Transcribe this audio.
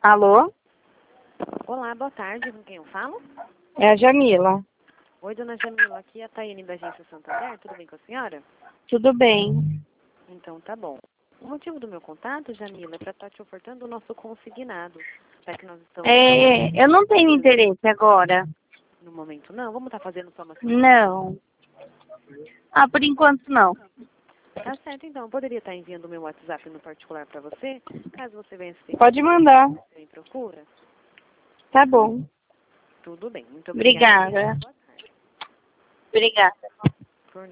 Alô? Olá, boa tarde. Com quem eu falo? É a Jamila. Oi, dona Jamila. Aqui é a Taiane da Agência Santander. Tudo bem com a senhora? Tudo bem. Então, tá bom. O motivo do meu contato, Jamila, é para estar te ofertando o nosso consignado. Já que nós estamos... Eu não tenho interesse agora. No momento, não. Vamos estar fazendo só uma... Não. Por enquanto não. Tá certo, então. Eu poderia estar enviando o meu WhatsApp no particular para você, caso você venha se... Pode mandar. Você me procura? Tá bom. Tudo bem. Muito obrigada. Obrigada. Obrigada.